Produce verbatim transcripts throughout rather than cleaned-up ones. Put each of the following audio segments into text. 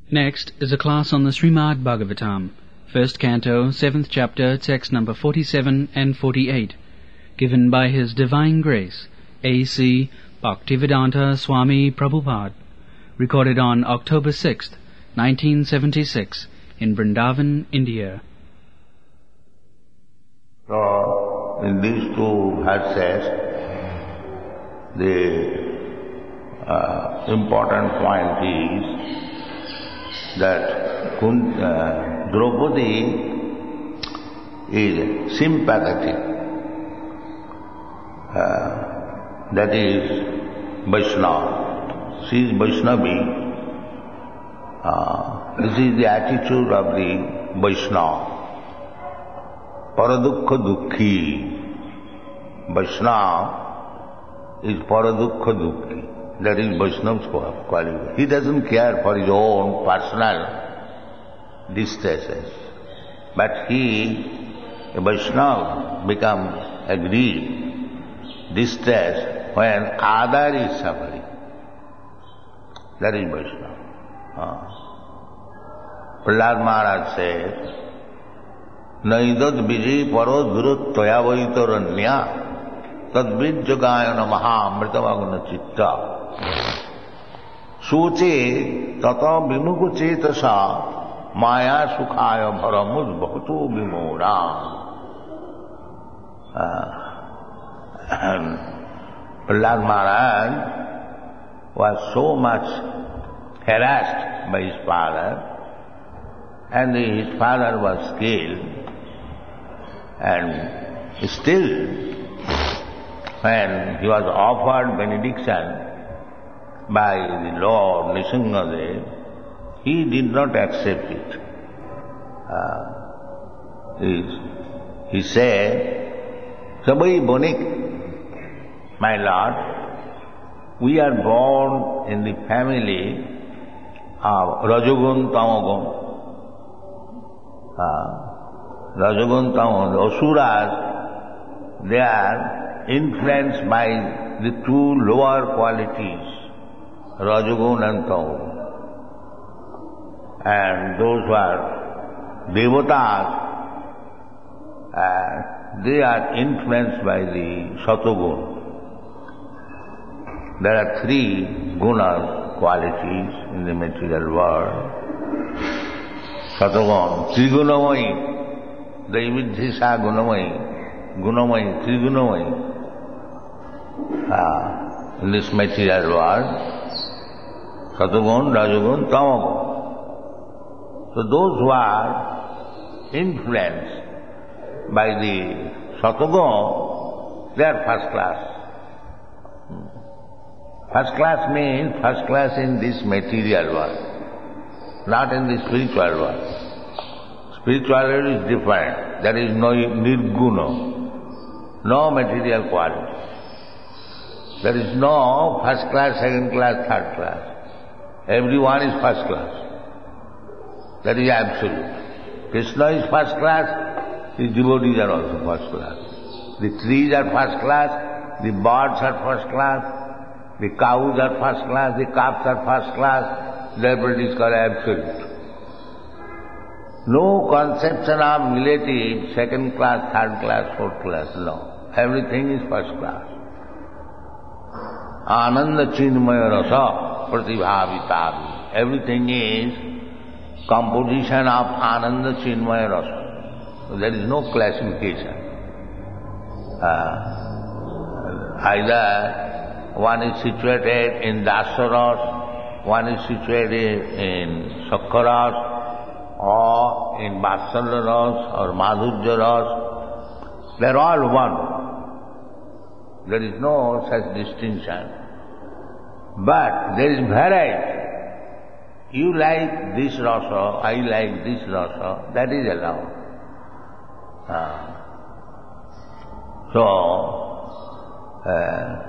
Next is a class on the Srimad Bhagavatam, first canto, seventh chapter, text number forty-seven and forty-eight, given by His Divine Grace, A C Bhaktivedanta Swami Prabhupada, recorded on October sixth, nineteen seventy-six, in Vrindavan, India. So, in these two verses, the uh, important point is that Kunt, uh, Draupadi is sympathetic. Uh, that is Vaishnava. She is Vaishnavi. Uh, this is the attitude of the Vaishnava. Paradukha Dukhi. Vaishnava is Paradukha Dukhi. That is Vaishnava's quality. He doesn't care for his own personal distresses. But he, a Vaishnava, becomes aggrieved, distressed when other is suffering. That is Vaishnava. Uh. Prahlad Maharaj says, Naidad vijay paro dhuru toya vaitaranya tadvijjagayana maha amritamagna chitta Suche tata vimuku cetasa maya sukhaya bharamud bhaktu vimora. Prahlad Maharaj was so much harassed by his father, and his father was killed, and still when he was offered benediction by the Lord Nrsimhadev, he did not accept it. Uh, he, he said, Sabai Bonik, my Lord, we are born in the family of Rajagun Tamagun. Uh, Rajagun Tamagun, the Asuras, they are influenced by the two lower qualities, Rajagun and Tamagun. And those who are Devatas, uh, they are influenced by the Satagun. There are three guna qualities in the material world. Satagun, Trigunamayi, the Ividhisa Gunamayi, Gunamayi, Trigunamayi. Uh, in this material world, Satagun, Rajagun, Tamagun. So those who are influenced by the Satagun, they are first class. First class means first class in this material world, not in the spiritual world. Spirituality is different. There is no nirguna, no material quality. There is no first class, second class, third class. Everyone is first class. That is absolute. Krishna is first class, his devotees are also first class. The trees are first class, the birds are first class, the cows are first class, the calves are first class, therefore it is called absolute. No conception of relative, second class, third class, fourth class, no. Everything is first class. Ananda chinmaya rasa pratibhavitavi. Everything is composition of Ananda chinmaya rasa. There is no classification. Uh, either one is situated in Dasaras, one is situated in Sakharas, or in Vatsalya or Madhurya Ras. They are all one. There is no such distinction. But there is variety. You like this rasa, I like this rasa, that is allowed. Uh, so, uh,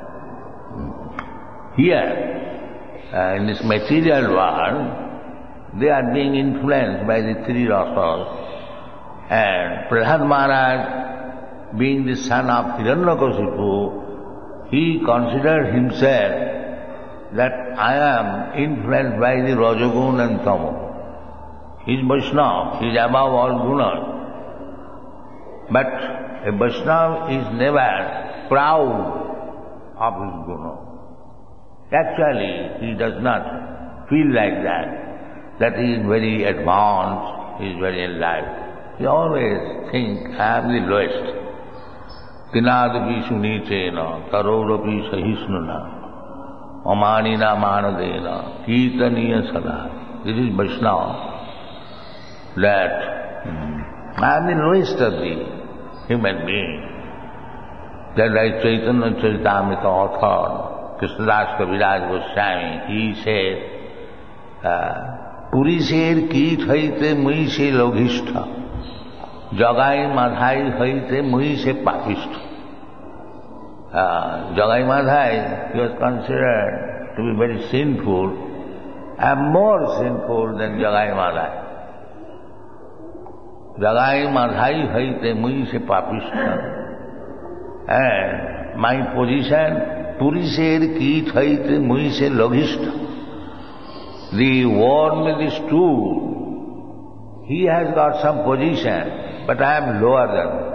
here, uh, in this material world, they are being influenced by the three rasas. And Prahlad Maharaj, being the son of Hiranyakasipu, he considered himself that I am influenced by the Rajagun and Tamagun. He is Vaishnava, he is above all gunas. But a Vaishnava is never proud of his guna. Actually, he does not feel like that, that he is very advanced, he is very enlightened. He always thinks, I am the lowest. Tinadapi sunitena, tarorapi sahisnuna, amanina manadena, kirtaniya sada. This is Vaishnava, that hmm, I am the lowest of the human beings. That like Chaitanya Charitamrita author, Krishnadas Kaviraj Goswami, he said, Purisher kit haite mui se loghistha, Jagai Madhai haite mui se papistha. Jagai Madhai, he was considered to be very sinful, and more sinful than Jagai Madhai. Jagai Madhai haite mui se papistha. And my position, Purisher kit haite mui se loghistha. The worm is true. He has got some position, but I am lower than him.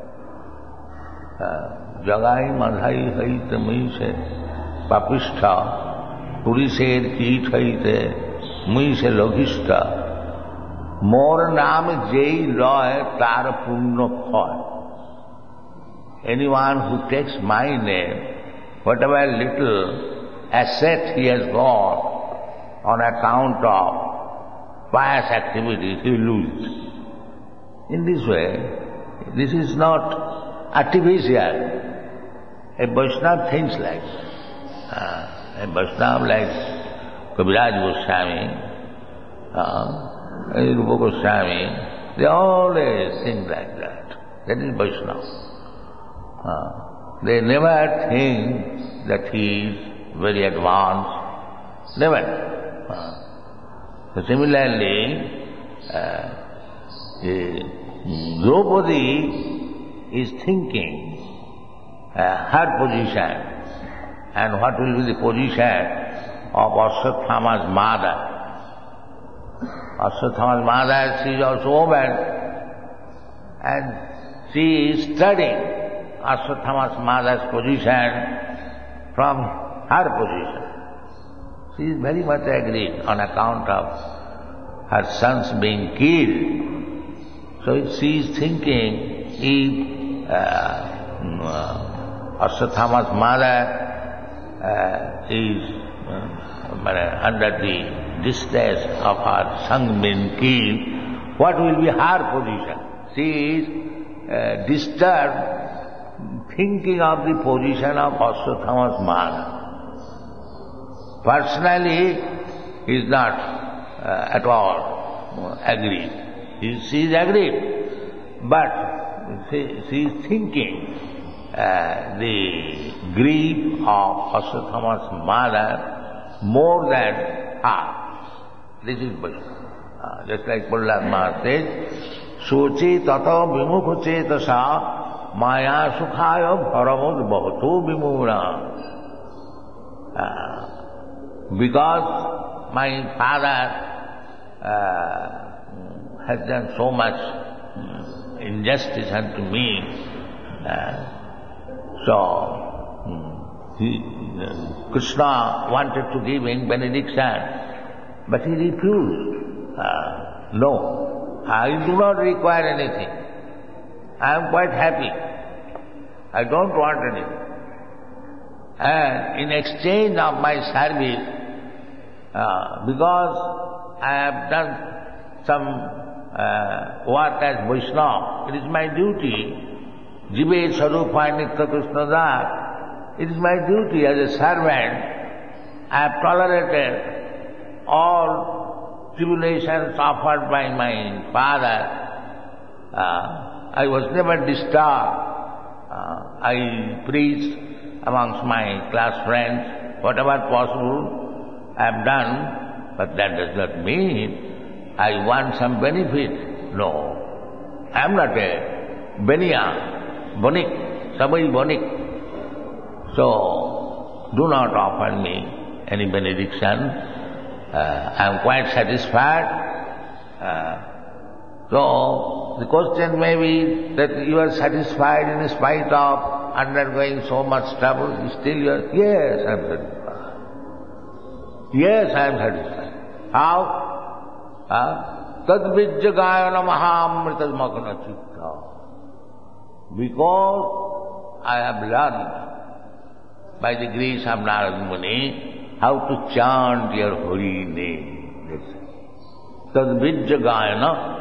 Jagai madhai haite mui se papistha, Purisher kit haite mui se loghistha. Mor naam jai loy tar punno phoy. Anyone who takes my name, whatever little asset he has got, on account of pious activities, he loses. In this way, this is not artificial. A Vaishnava thinks like that. Uh, a Vaishnava like Kaviraj Goswami, uh, Rupa Goswami, they always think like that. That is Vaishnava. Uh, they never think that he is very advanced. Never. So similarly, uh, uh, Draupadi is thinking uh, her position and what will be the position of Ashwatthama's mother. Ashwatthama's mother, she is also woman, and she is studying Ashwatthama's mother's position from her position. She is very much agreed on account of her sons being killed. So she is thinking, if uh, uh, Ashwatthama's mother uh, is uh, under the distress of her son being killed, what will be her position? She is uh, disturbed thinking of the position of Ashwatthama's mother. Personally, he is not uh, at all uh, agreed. He, she is agreed, but she, she is thinking uh, the grief of Ashwatthama's mother more than her. This is Vaishnava. Uh, just like Prahlad Maharaj says, Soche tata vimukha chetasa maya sukhaya bharamud bhavato vimura. Because my father uh, has done so much um, injustice unto me, uh, so um, he, uh, Krishna wanted to give him benediction, but he refused. Uh, no, I do not require anything. I am quite happy. I don't want anything. And in exchange of my service, Uh, because I have done some uh, work as Vaishnava, it is my duty, Jive Sarupa Nitya Krishna Das, it is my duty as a servant. I have tolerated all tribulations offered by my father. Uh, I was never disturbed. Uh, I preached amongst my class friends, whatever possible I have done, but that does not mean I want some benefit. No. I am not a Beniya, Bonik, Sabai Bonik. So, do not offer me any benediction. Uh, I am quite satisfied. Uh, so, the question may be that you are satisfied in spite of undergoing so much trouble, still you are, yes, I am satisfied. Yes, I am satisfied. How? Uh, Tad vijjagayana mahamrita magna chitta. Because I have learned by the grace of Narada Muni how to chant your holy name. Tad vijjagayana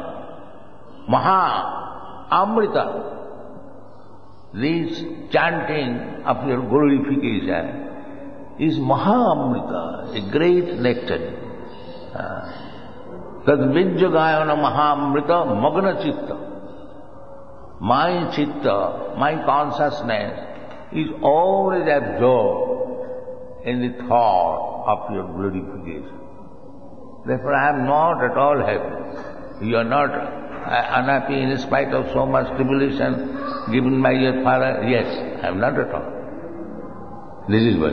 Maha Amrita. This chanting of your glorification is Maha Amrita, a great nectar. Tad vijjagayana Maha Amrita Magna Chitta. My chitta, my consciousness is always absorbed in the thought of your glorification. Therefore I am not at all happy. You are not unhappy in spite of so much tribulation given by your father? Yes, I am not at all. This is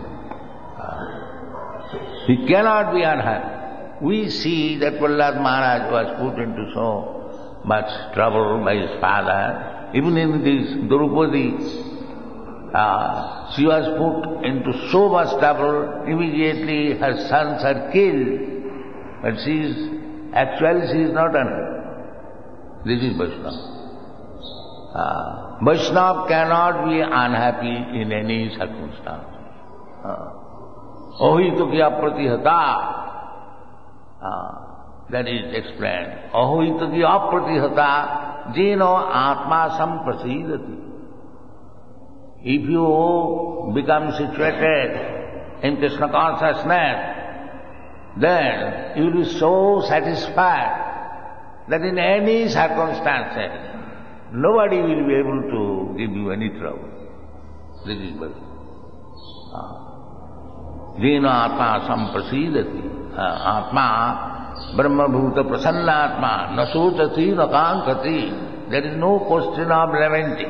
Vaishnava. He cannot be unhappy. We see that Prahlad Maharaj was put into so much trouble by his father. Even in this Draupadi, uh, she was put into so much trouble, immediately her sons are killed. But she is, actually she is not unhappy. This is Vaishnava. Uh, Vaishnava cannot be unhappy in any circumstance. Ohito ki apratihata. That is explained. Ahoita ki apratihata jeno atma samprasidati. If you become situated in Krishna consciousness, then you will be so satisfied that in any circumstances, nobody will be able to give you any trouble. This is what. Jeno atma samprasidati. Atma Brahma Bhuta Prasannatma Nasotati Nakankati. There is no question of lamenting.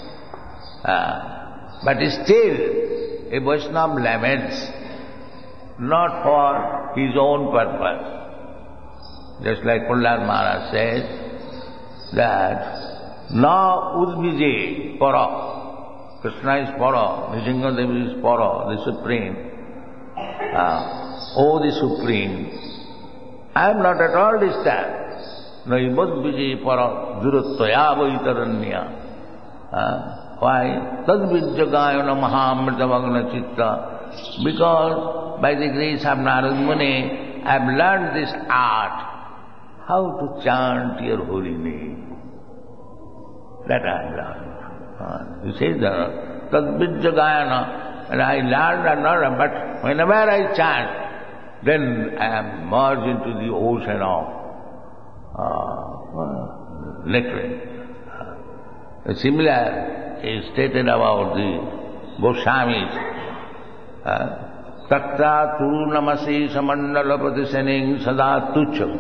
Uh, but still, a Vaishnava laments not for his own purpose. Just like Prahlad Maharaj says that Na Udvije Para. Krishna is Para, Nrsimha Devi is Para, the Supreme. Uh, O the Supreme, I am not at all disturbed. Naibad vijay para durattvaya vaitaranya. Why? Tad vijjagayana mahamrita magna chitta. Because by the grace of Narada Muni, I have learned this art, how to chant your holy name. That I have learned. You say that, tad vijjagayana. And I learned another, but whenever I chant, then I am merged into the ocean of uh, nectar. Uh, similar is stated about the Goswamis. Tatra tu namasi samandala pratisaning sada tucham.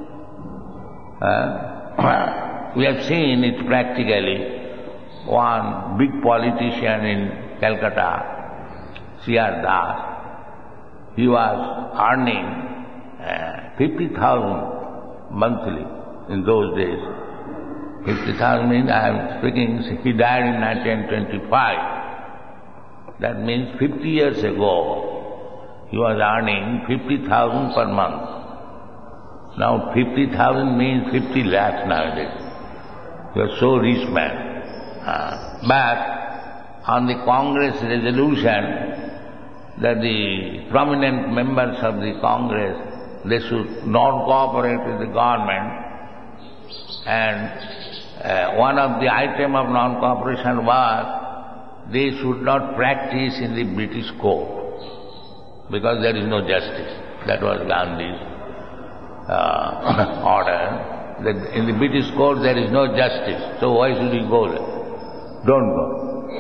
We have seen it practically. One big politician in Calcutta, C R Das, he was earning uh, fifty thousand monthly in those days. fifty thousand means, I am speaking, he died in nineteen twenty-five. That means fifty years ago, he was earning fifty thousand per month. Now fifty thousand means fifty lakhs nowadays. You are so rich man. Uh, but on the Congress resolution, that the prominent members of the Congress, they should not cooperate with the government, and uh, one of the item of non-cooperation was they should not practice in the British court because there is no justice. That was Gandhi's uh, order. That in the British court there is no justice, so why should we go there? Don't go.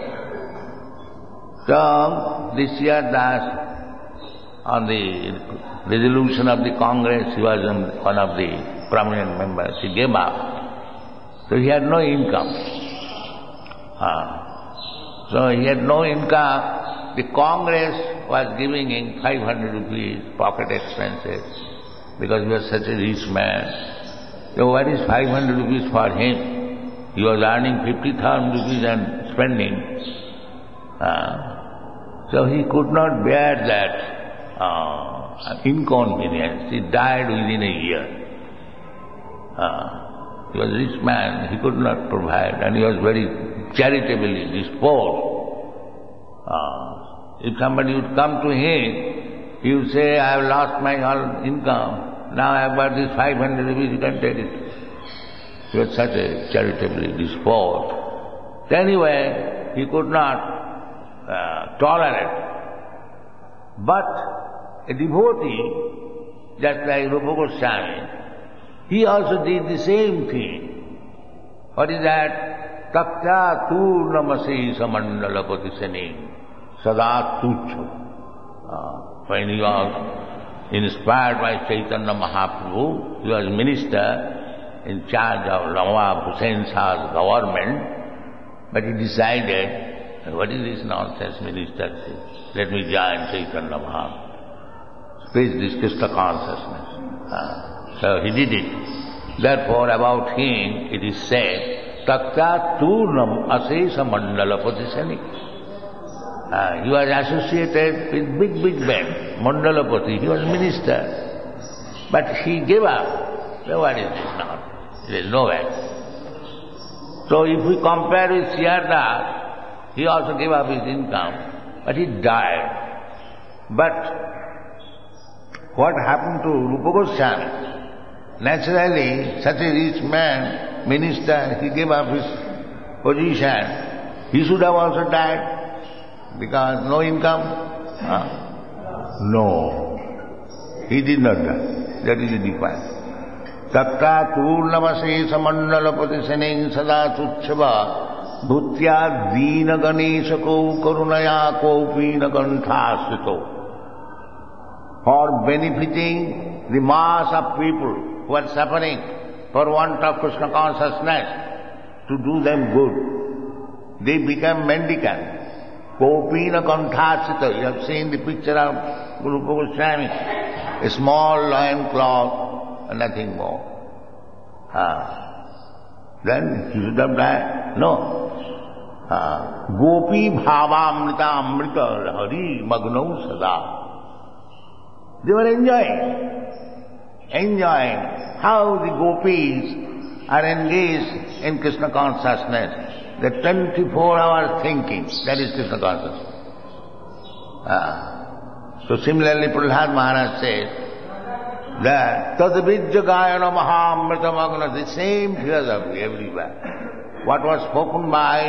So, this year Das, on the resolution of the Congress, he was one of the prominent members. He gave up. So he had no income. Uh, so he had no income. The Congress was giving him five hundred rupees pocket expenses because he was such a rich man. So what is five hundred rupees for him? He was earning fifty thousand rupees and spending. Uh, so he could not bear that uh, inconvenience. He died within a year. Uh, he was a rich man, he could not provide, and he was very charitably disposed. Uh, if somebody would come to him, he would say, I have lost my whole income. Now I have got this five hundred rupees, you can take it. He was such a charitably disposed. Anyway, he could not uh, tolerate. But a devotee, just like Rupa Goswami, he also did the same thing. What is that? Takta tu namase samandalapati sani sada tuchha. When he was inspired by Chaitanya Mahaprabhu, he was minister in charge of Nawab Hussain Shah's government, but he decided, what is this nonsense ministership? Let me join Chaitanya Mahaprabhu. Spread this Krishna consciousness. Uh, so he did it. Therefore, about him it is said, Takta Turnam Asesa Mandala Patisani. Uh, he was associated with big, big men, Mandalapati. He was minister. But he gave up. So what is this now? It is nowhere. So if we compare with Siyardas, he also gave up his income, but he died. But what happened to Rupa Goswami? Naturally, such a rich man, minister, he gave up his position. He should have also died. Because no income? Huh? No. He did not die. That is the difference. Takta turnamase samandalapati saning sada tuchchava bhutya dina ganeshako karunaya kopina kanthasito. For benefiting the mass of people who are suffering for want of Krishna consciousness, to do them good, they become mendicant. Kopina kanthasita. You have seen the picture of Rupa Goswami. A small loin cloth and nothing more. Ah. Then he should have died? No. Ah. Gopi bhavamrita amrita hari magnau sada. They were enjoying. Enjoying how the gopis are engaged in Krishna consciousness. The twenty-four hour thinking, that is Krishna consciousness. Ah. So similarly, Prahlad Maharaj says that Tadvidya Gayana Mahamrita Magna, the same philosophy everywhere. What was spoken by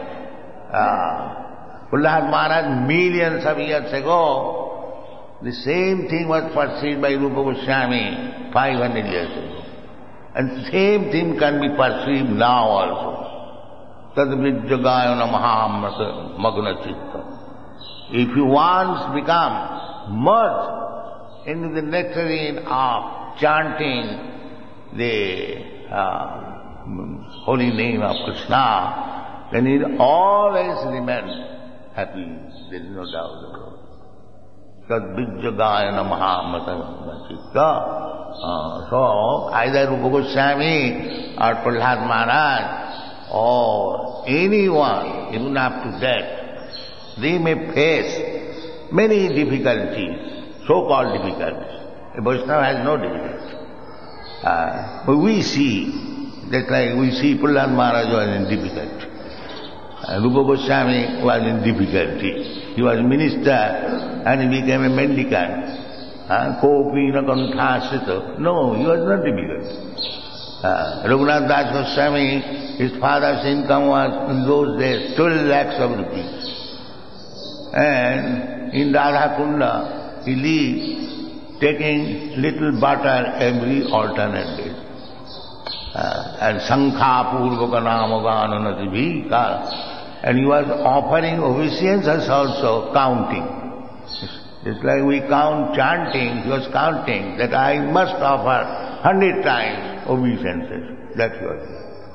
uh, Prahlad Maharaj millions of years ago, the same thing was perceived by Rupa Goswami five hundred years ago. And the same thing can be perceived now also. Tadvidya-gayana mahamrata magna chitta. If you once become merged into the nectarine of chanting the uh, holy name of Krishna, then you always remain happy. There is no doubt about it. Tadvidya-gayana mahamrata magna chitta. Uh, so, either Rupa Goswami or Prahlad Maharaj or anyone, even up to death, they may face many difficulties, so-called difficulties. A Vaishnava has no difficulty. Uh, but we see, just like we see Prahlad Maharaj was in difficulty. Uh, Rupa Goswami was in difficulty. He was minister and he became a mendicant. Kopina kanthasita. No, he was not difficult. Uh, Raghunath Das Goswami, his father's income was in those days twelve lakhs of rupees. And in Radha Kunda, he lived taking little butter every alternate day. Uh, and Sankha Purvaka Namagana Nadibhi. And he was offering obeisances also, counting. It's like we count chanting, he was counting that I must offer hundred times obeisances. That's what.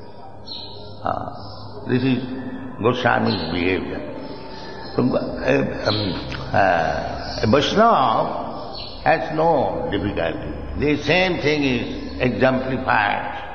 Ah, this is Goswami's behavior. So, uh, um, uh, a Vaishnava has no difficulty. The same thing is exemplified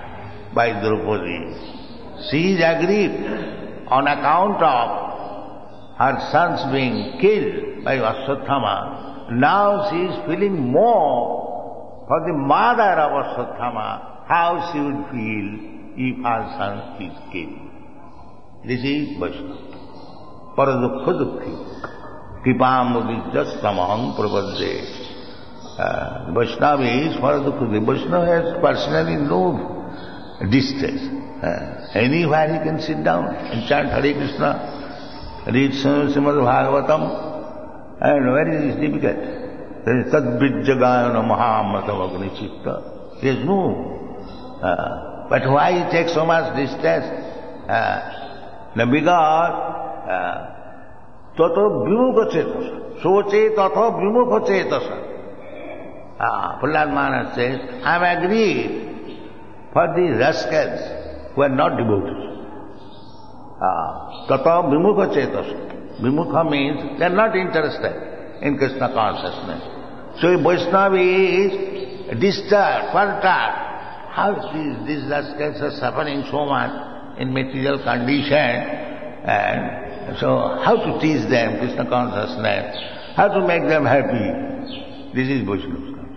by Draupadi. She is aggrieved on account of her sons being killed by Ashwatthama. Now she is feeling more for the mother of Ashwatthama, how she would feel if her son is killed. This is Vaishnava. Paradukha dukhi. Kipamudijja samaham prabhadde. Uh, Vaishnava is Paradukha. Vaishnava has personally no distress. Uh, anywhere he can sit down and chant Hare Krishna, read Srimad Bhagavatam, and very is difficult. There is Tadbijjagayana Mahamatav Agni Chitta. He has no. Uh, but why he takes so much distress? Uh, because Tato Vimukha Cetasa. Soche Tato Vimukha Cetasa. Prahlad Maharaj says, I am agreed for the rascals who are not devotees. Tata Vimukha Cetasa. Vimukha means they are not interested in Krishna consciousness. So if Vaishnava is disturbed, perturbed, how these, these rascals are suffering so much in material condition, and so how to teach them Krishna consciousness, how to make them happy. This is Vaishnava's concern.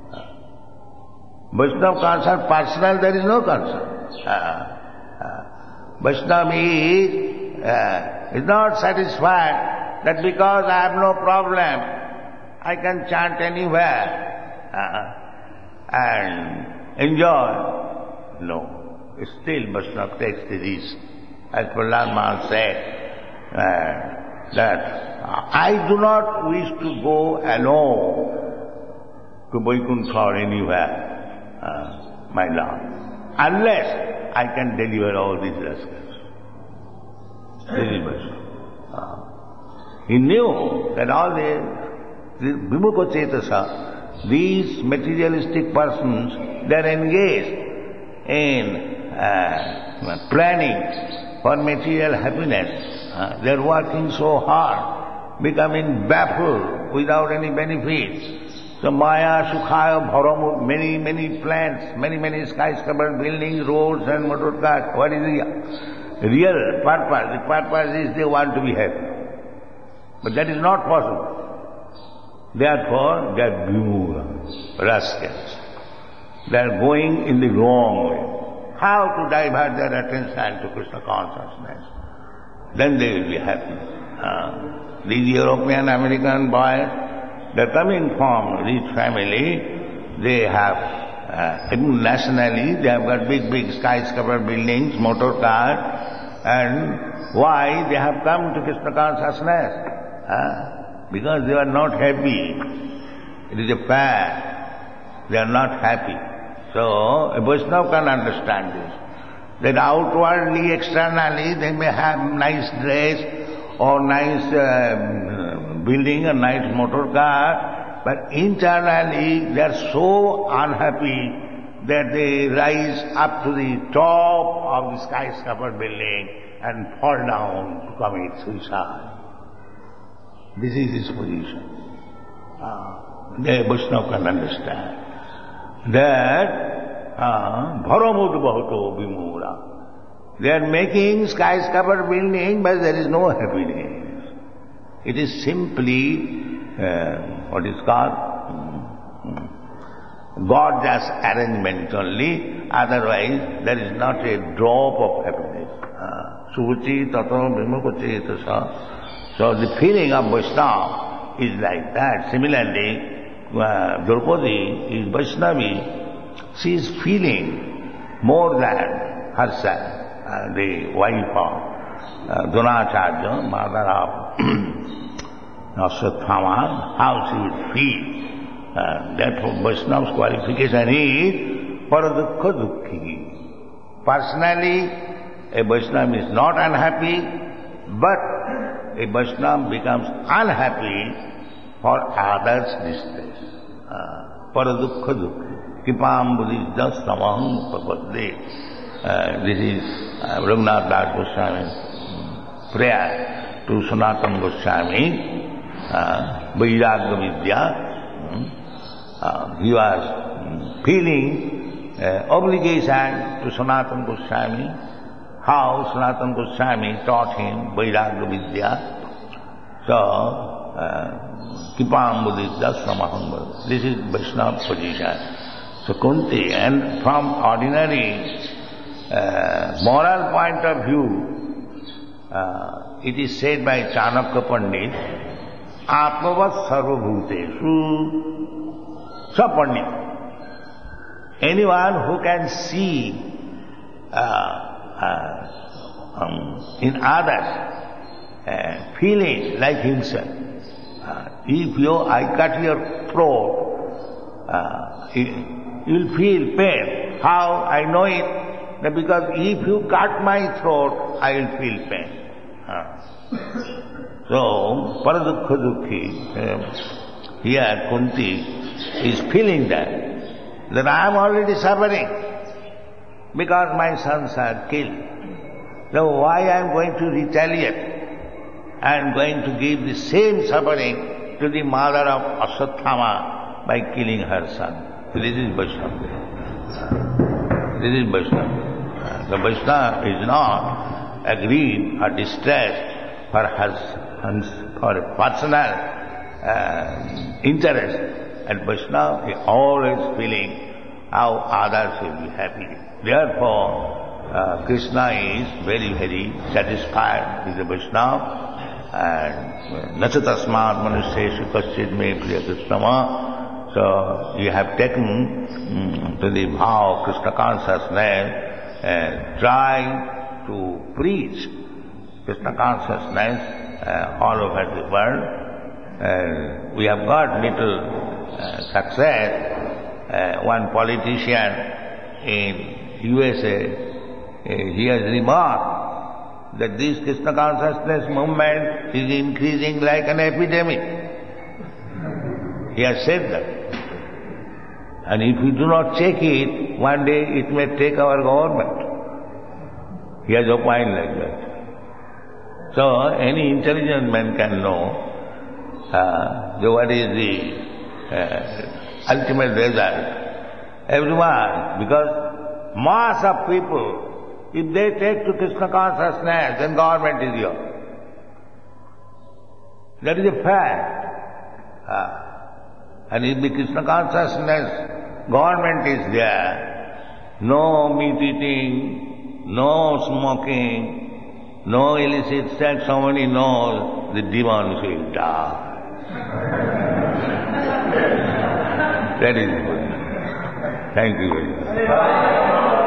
Vaishnava concern, personal, there is no concern. Uh, uh, Vaishnava is, uh, is not satisfied that because I have no problem, I can chant anywhere uh, and enjoy. No. Still Vaishnava takes the risk. As Prahlad Maharaj said, uh, that I do not wish to go alone to Vaikuntha or anywhere. Uh, my Lord, unless I can deliver all these rascals. This is Vaishnava. Uh, he knew that all the, the Vimukha Cetasa, these materialistic persons, they are engaged in uh, planning for material happiness. Uh, they are working so hard, becoming baffled without any benefits. So Maya, Sukhaya, Bharam, many, many plants, many, many skyscraper buildings, roads and motor cars. What is the real purpose? The purpose is they want to be happy. But that is not possible. Therefore, they are Vimukha, rascals. They are going in the wrong way. How to divert their attention to Krishna consciousness? Then they will be happy. Uh, these European, American boys, they are coming from rich family, they have, uh, even nationally, they have got big, big skyscraper buildings, motor cars, and why they have come to Krishna consciousness? Uh, because they are not happy. It is a fact. They are not happy. So, a Vaishnava can understand this. That outwardly, externally, they may have nice dress or nice uh, building, a nice motor car, but internally they are so unhappy that they rise up to the top of the skyscraper building and fall down to commit suicide. This is his position. Uh, the Vaishnava can understand that Bharamud Bhato Vimura. They are making skyscraper building, but there is no happiness. It is simply, uh, what is called, gorgeous arrangement only, otherwise there is not a drop of happiness. Suchi tato vimukha cetasa. So the feeling of Vaishnava is like that. Similarly, uh, Draupadi is Vaishnavi. She is feeling more than herself. Uh, the wife of uh, Dronacharya, mother of Ashwatthama, how she would feel. Uh, therefore Vaishnava's qualification is paradukha dukhi. Personally, a Vaishnava is not unhappy, but a Vaishnava becomes unhappy for others' distress. Uh, paradukha dukhi. Kipam buddhijja samaham papadde. Uh, this is uh, Raghunath Das Goswami's prayer to Sanatana Goswami, uh, Vairagya Vidya. Uh, he was feeling uh, obligation to Sanatana Goswami, how Sanatana Goswami taught him Vairagya Vidya. So, uh, Kipam Buddhidya Samaham. This is Vaishnava position. So Kunti, and from ordinary uh, moral point of view, uh, it is said by Chanakya Pandit, Atmavat Sarvabhuteshu Sapandit. Anyone who can see uh, uh, um, in others uh, feeling like himself. Uh, if you, I cut your throat, uh, you will feel pain. How I know it? That because if you cut my throat, I will feel pain. Uh. So, Paradukha Dukhi, uh, here Kunti is feeling that, that I am already suffering because my sons are killed. So why I am going to retaliate? I am going to give the same suffering to the mother of Aswathama by killing her son. This is Vaishnava. This is Vaishnava. The Vaishnava is not aggrieved or distressed for her, for personal uh, interest. And Vaishnava is always feeling how others will be happy. Therefore, uh, Krishna is very, very satisfied with the Vaishnava. And Nachatasmat Manuseshu Kaschid Me Priya Krishnama. So you have taken um, to the vow of Krishna consciousness and try to preach Krishna consciousness uh, all over the world. Uh, we have got little uh, success. Uh, one politician in U S A, uh, he has remarked that this Krishna consciousness movement is increasing like an epidemic. He has said that. And if we do not check it, one day it may take our government. He has opined like that. So any intelligent man can know uh, the, what is the uh, ultimate result. Everyone, because mass of people, if they take to Krishna consciousness, then government is yours. That is a fact. Uh, and if the Krishna consciousness government is there, no meat eating, no smoking, no illicit sex, somebody knows the demons will die. That is good. Thank you very much.